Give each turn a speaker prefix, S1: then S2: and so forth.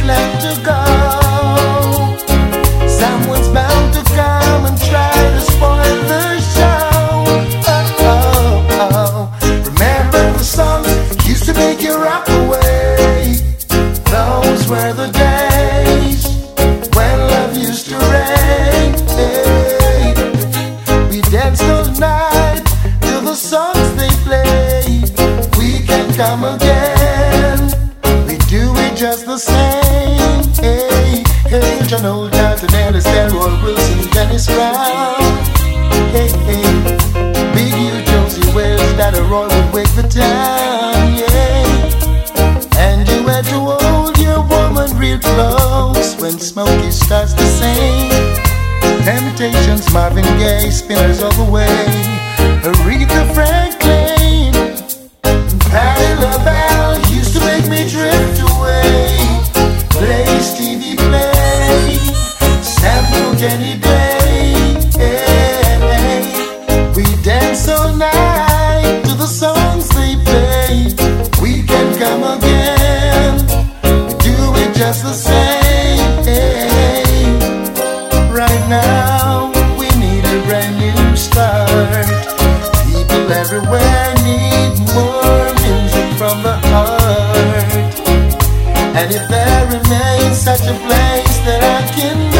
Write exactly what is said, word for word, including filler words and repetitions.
S1: left to go. Someone's bound to come and try to spoil the show. Oh, oh, oh. Remember the songs used to make you rock away. Those were the days when love used to reign. Hey. We danced all night to the songs they played. We can come again. We do it just the same. Hey, hey, John Old Johnson, Ellis, Delroy Wilson, Dennis Brown. Hey, hey, Big U, Josie Wells, Daddy Roy would wake the town. Yeah, and you had to hold your woman real close when Smokey starts to sing. Temptations, Marvin Gaye, Spinners all the way. Aretha Franklin, Patti LaBelle used to make me drift away. Play Stevie Play, Sam Cooke any day. Hey, we dance all night to the songs they play. We can come again, we do it just the same. Hey, right now we need a brand new start. People everywhere need more music from the heart. And if there remains such a place that I can